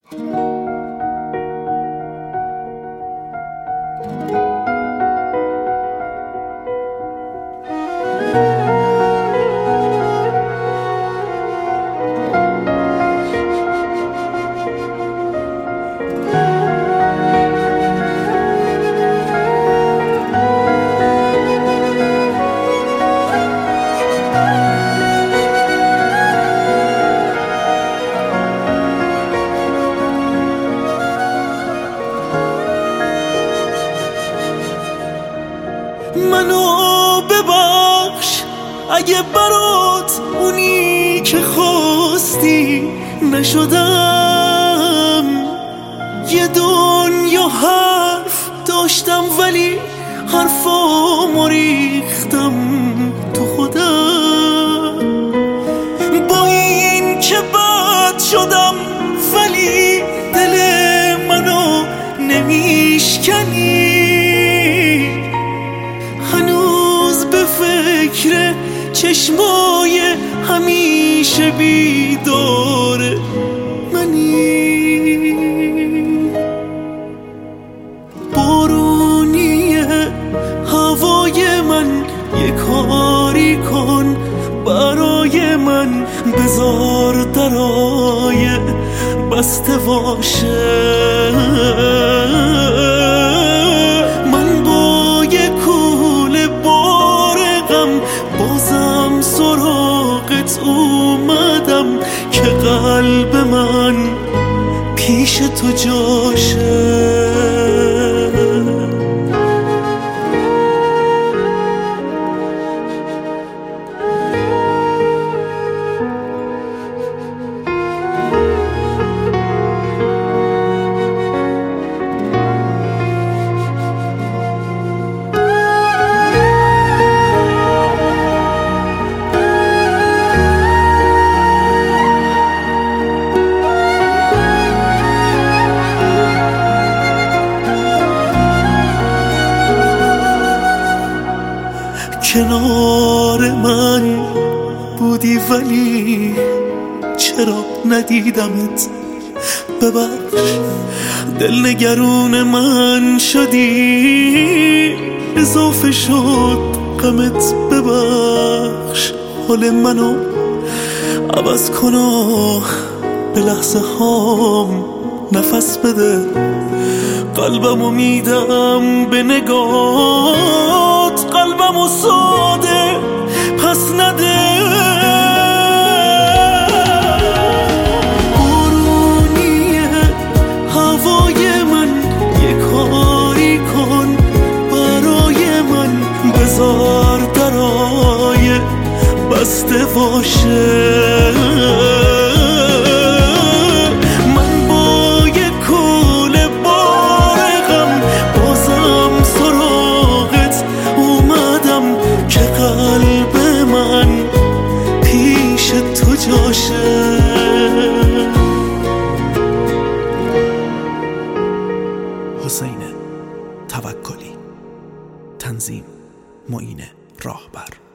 منو ببخش اگه برات اونی که خواستی نشدم. یه دنیا حرف داشتم ولی حرفامو ریختم تو خودم. با این که بد شدم ولی دل منو نمیشکنی. هنوز به فکر چشمای همیشه بیدار منی. بارونیه هوای من، یه کاری کن برای من. بذار درای بسته باشه. من با یه کوله بار غم بازم سراغت اومدم که قلب من پیش تو جاشه. کنار من بودی ولی چرا ندیدمت؟ ببخش دل نگرون من شدی، اضافه شد غمت. ببخش حال منو عوض کن و به لحظه هام نفس بده. قلبمو میدم به نگات، قلبمو ساده پس نده. بارونیه هوای من، یه کاری کن برای من. بذار درای بسته باشه. حسین توکلی، تنظیم معین راهبر.